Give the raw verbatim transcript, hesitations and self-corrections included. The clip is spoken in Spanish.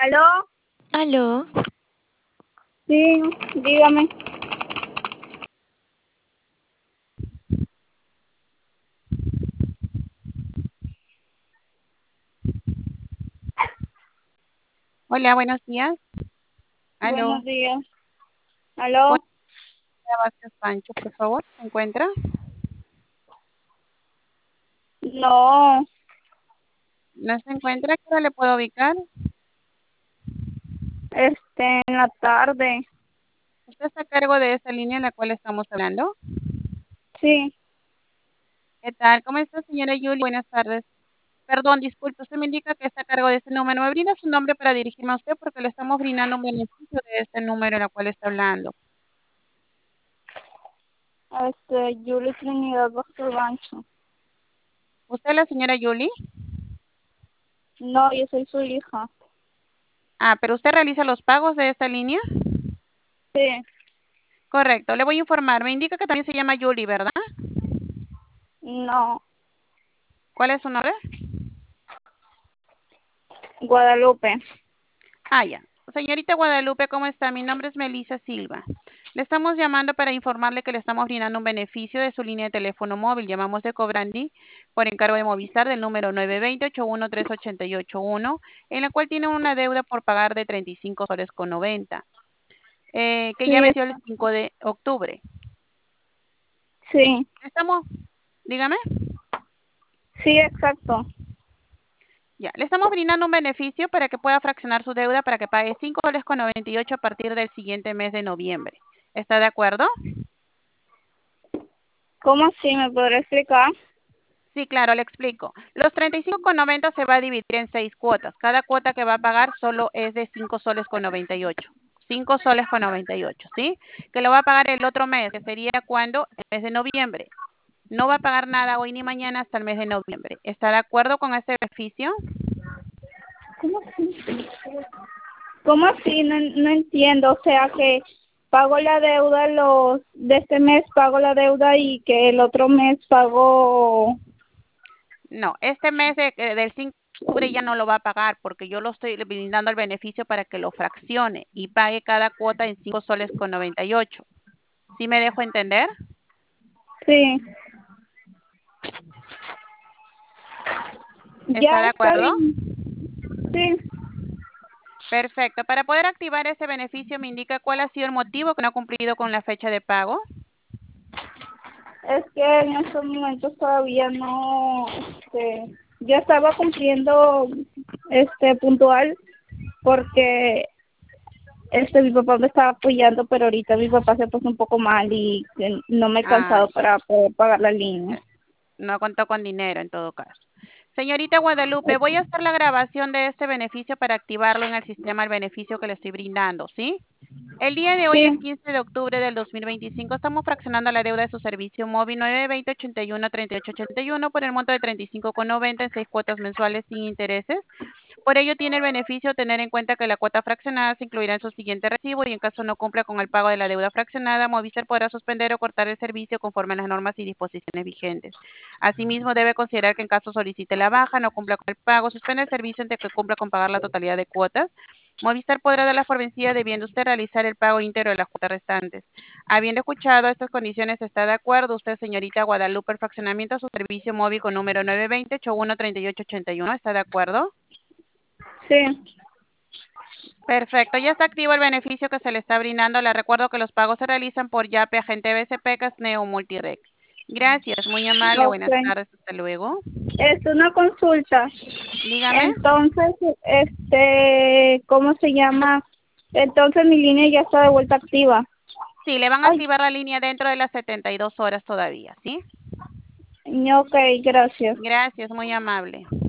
¿Aló? ¿Aló? Sí, dígame. Hola, buenos días. Aló. Buenos días. Con ¿Aló? Vázquez Pancho, por favor, ¿se encuentra? No, ¿No se encuentra? ¿A qué hora le puedo ubicar? este, en la tarde. ¿Usted está a cargo de esta línea en la cual estamos hablando? Sí, ¿Qué tal? ¿Cómo está, señora Yuli? Buenas tardes. Perdón, disculpe, usted me indica que está a cargo de este número. ¿Me brinda su nombre para dirigirme a usted? Porque le estamos brindando un beneficio de este número en el cual está hablando. este, Yuli Trinidad Vázquez Bancho. ¿Usted es la señora Yuli? No, yo soy su hija. Ah, pero usted realiza los pagos de esta línea. Sí, Correcto, le voy a informar. Me indica que también se llama Yuli, ¿verdad? no, ¿Cuál es su nombre? Guadalupe. Ah, ya. Señorita Guadalupe, ¿cómo está? Mi nombre es Melissa Silva. Le estamos llamando para informarle que le estamos brindando un beneficio de su línea de teléfono móvil. Llamamos de Cobrandi por encargo de Movistar del número nueve dos cero, ocho uno tres ocho ocho uno, en la cual tiene una deuda por pagar de treinta y cinco soles con noventa, eh, que ya Sí, venció el cinco de octubre. sí, Estamos, dígame. sí, exacto. Ya, le estamos brindando un beneficio para que pueda fraccionar su deuda para que pague cinco soles con noventa y ocho a partir del siguiente mes de noviembre. ¿Está de acuerdo? ¿Cómo así? ¿Me podrá explicar? Sí, claro, le explico. Los treinta y cinco con noventa se va a dividir en seis cuotas. Cada cuota que va a pagar solo es de cinco soles con noventa y ocho. cinco soles con noventa y ocho, ¿sí? Que lo va a pagar el otro mes, que sería cuando, el mes de noviembre. No va a pagar nada hoy ni mañana hasta el mes de noviembre. ¿Está de acuerdo con este beneficio? ¿Cómo así? ¿Cómo así? No, no entiendo. O sea que pago la deuda los de este mes, pago la deuda y que el otro mes pago. No, este mes de- eh, del cinco de octubre ya no lo va a pagar porque yo lo estoy brindando el beneficio para que lo fraccione y pague cada cuota en cinco soles con noventa y ocho. ¿Sí me dejo entender? Sí, ¿Está ya de está acuerdo? bien. Sí, Perfecto. Para poder activar ese beneficio, me indica cuál ha sido el motivo que no ha cumplido con la fecha de pago. es que en estos momentos todavía no, este, yo estaba cumpliendo, este, puntual porque, este, mi papá me estaba apoyando, pero ahorita mi papá se puso un poco mal y eh, no me he Ah, alcanzado para poder pagar la línea. ya. No contó con dinero en todo caso. Señorita Guadalupe, voy a hacer la grabación de este beneficio para activarlo en el sistema, el beneficio que le estoy brindando, ¿sí? El día de hoy es Sí, quince de octubre del dos mil veinticinco. Estamos fraccionando la deuda de su servicio móvil nueve dos cero, ocho uno, tres ocho ocho uno por el monto de treinta y cinco con noventa en seis cuotas mensuales sin intereses. Por ello, tiene el beneficio de tener en cuenta que la cuota fraccionada se incluirá en su siguiente recibo y en caso no cumpla con el pago de la deuda fraccionada, Movistar podrá suspender o cortar el servicio conforme a las normas y disposiciones vigentes. Asimismo, debe considerar que en caso solicite la baja, no cumpla con el pago, suspende el servicio antes que cumpla con pagar la totalidad de cuotas. Movistar podrá darlas por vencida debiendo usted realizar el pago íntegro de las cuotas restantes. Habiendo escuchado estas condiciones, ¿está de acuerdo usted, señorita Guadalupe, el fraccionamiento a su servicio móvil con número nueve dos cero, ocho uno, tres ocho ocho uno? ¿Está de acuerdo? sí. Perfecto, ya está activo el beneficio que se le está brindando. Le recuerdo que los pagos se realizan por Yape, Agente B C P, Casneo, Multirex. Gracias, muy amable, buenas Ok. tardes, hasta luego. Es una consulta. Dígame. Entonces, este, ¿cómo se llama? Entonces mi línea ya está de vuelta activa. Sí, le van a Ay, activar la línea dentro de las setenta y dos horas todavía, ¿sí? ok, gracias. Gracias, muy amable.